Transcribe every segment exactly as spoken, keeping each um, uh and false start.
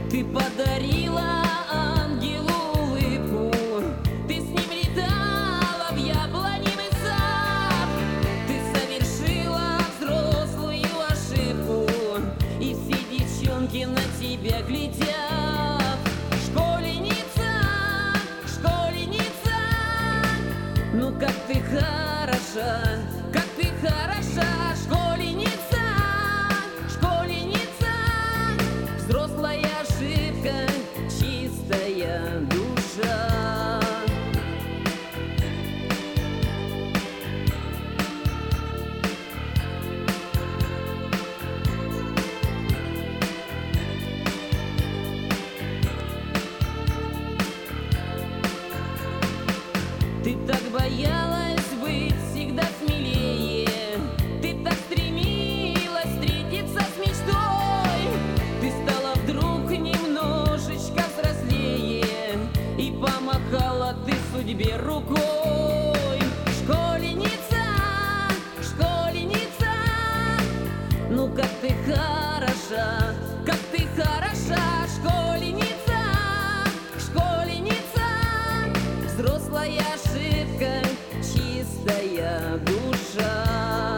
Ты подарила ангелу улыбку, ты с ним летала в яблоневый сад. Ты совершила взрослую ошибку, и все девчонки на тебя глядят. Школьница, школьница, ну как ты хороша, как ты хороша, школьница, школьница, взрослая ошибка, чистая душа. Ты так боялась быть всегда смелее, ты так стремилась встретиться с мечтой. Ты стала вдруг немножечко взрослее, и помахала ты судьбе рукой. Школьница, школьница, ну как ты хороша, как ты хороша, школьница, школьница, взрослая ошибка, чистая душа.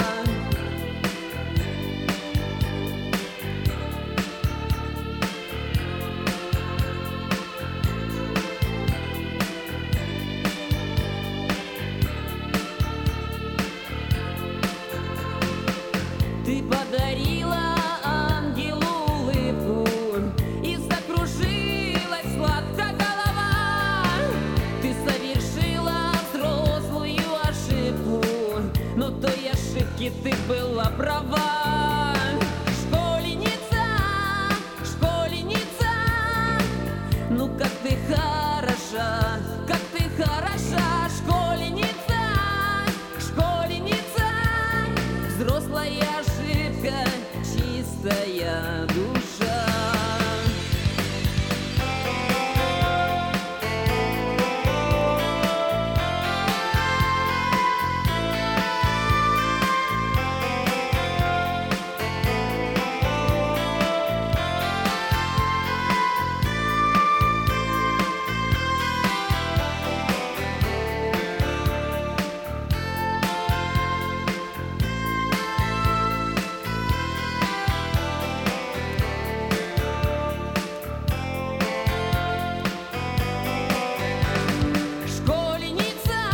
Ты подарила ангелу улыбку, и закружилась сладко голова. Ты совершила взрослую ошибку, но той ошибки ты была права. Школьница, школьница, ну как ты хороша, как ты хороша, школьница, школьница, взрослая ошибка, чистая душа.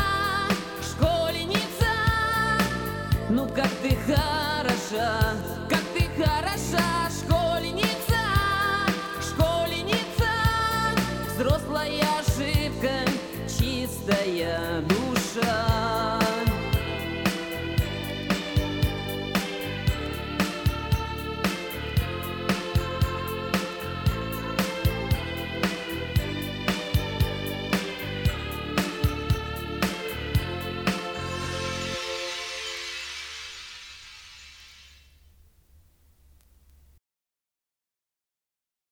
Ну как ты хороша,